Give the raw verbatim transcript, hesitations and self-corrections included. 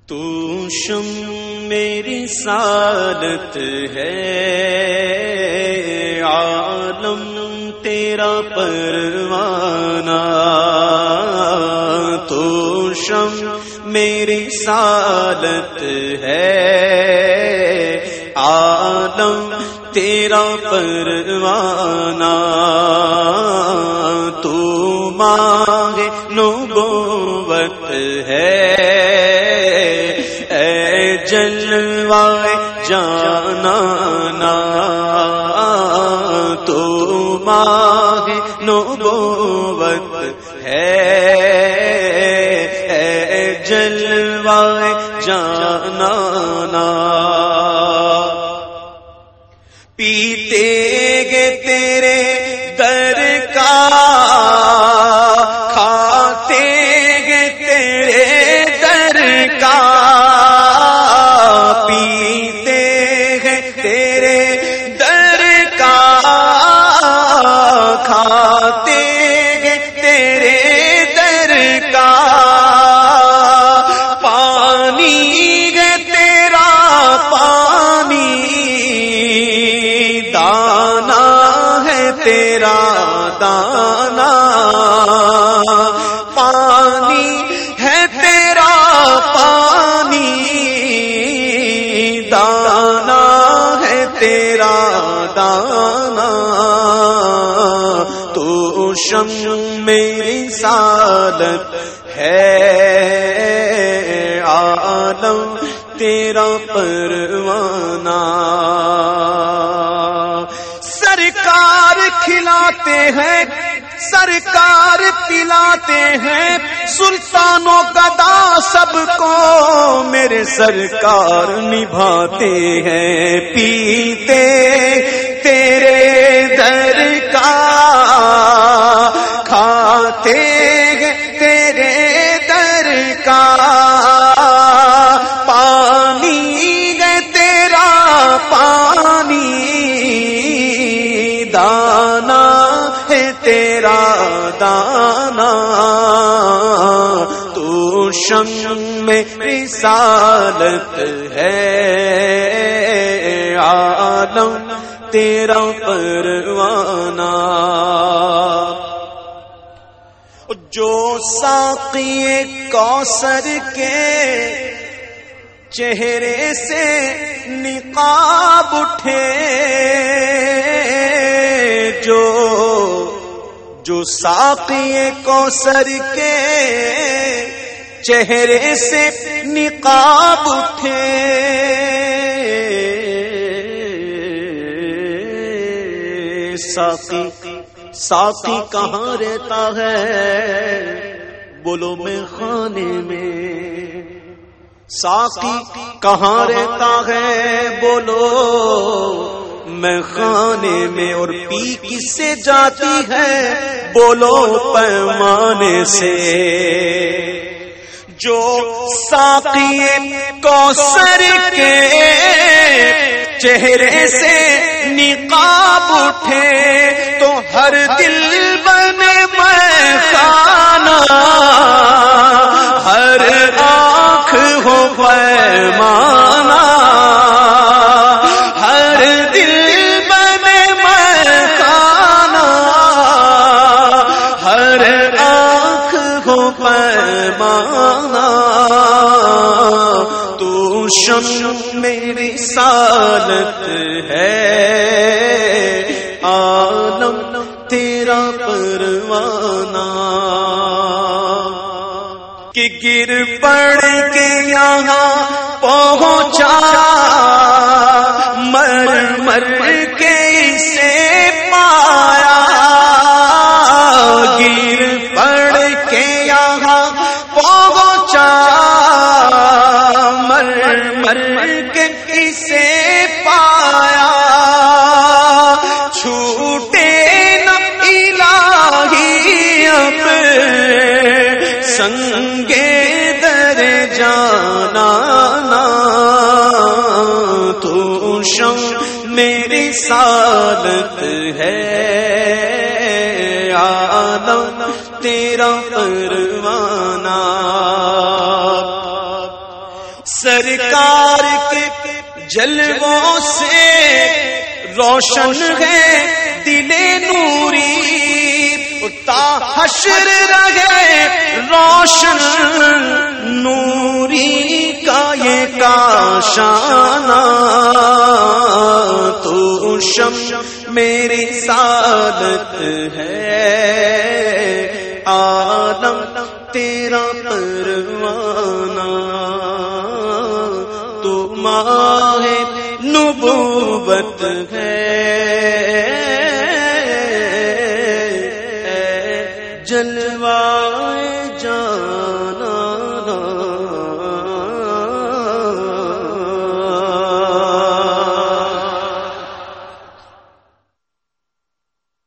تو شم میری سعادت ہے، عالم تیرا پروانہ، تو شم میری سعادت ہے، عالم تیرا پروانہ، تو ماہ نبوت ہے، اے جلوہ جانانا، تو ماہ نبوت ہے، اے جلوہ جانانا، پیتے گے تیرے در کا، کھاتے گے تیرے در کا، پیتے گے تیرے در کا، کھاتے گے تیرے در کا، پانی گے تیرا پانی، دانا ہے تیرا دانا، پانی ہے تیرا پانی، دانا ہے تیرا دانا، تو شم میری سعادت ہے، عالم تیرا پروانہ، سرکار کھلاتے ہیں، سرکار پلاتے ہیں، سلطانوں گدا سب کو میرے سرکار نبھاتے ہیں، پیتے تیرے در کا، کھاتے تیرے در کا، پانی گے تیرا پانی، دانا ہے تیرا دانا، تو شم میں رسالت ہے، عالم تیرا پروانہ، جو ساقی کوثر کے چہرے سے نقاب اٹھے، جو جو ساقی کوثر کے چہرے سے نقاب اٹھے، ساقی ساقی کہاں رہتا ہے، بولو میں خانے میں، ساقی کہاں رہتا ہے، بولو میں خانے میں، اور پی کس سے جاتی ہے، بولو پیمانے سے، جو ساقی کوثر کے چہرے سے نقاب اٹھے، تو ہر دل بنے میں خانہ، ہر آنکھ ہو پیمانہ، ہر دل بنے میں خانہ، ہر آنکھ ہو پیمانہ، تو شم میری رسالت ہے، عالم تیرا پروانہ، کہ گر پڑ کے یہاں پہنچا، مر مر کے اسے پایا، گر پڑ کے یہاں پہنچا، مر مر کے اسے پایا، چھوٹے نہ الہی اب سنگے در جانا، تو شم میری سعادت ہے، عالم تیرا پروانہ، سرکار کے جلووں سے روشن ہے دل نوری، تا حشر رہے روشن نوری کا یہ کاشانہ، تو شم میری سعادت ہے، عالم تیرا پروانہ، تو ماہ نبوت ہے، جلوہ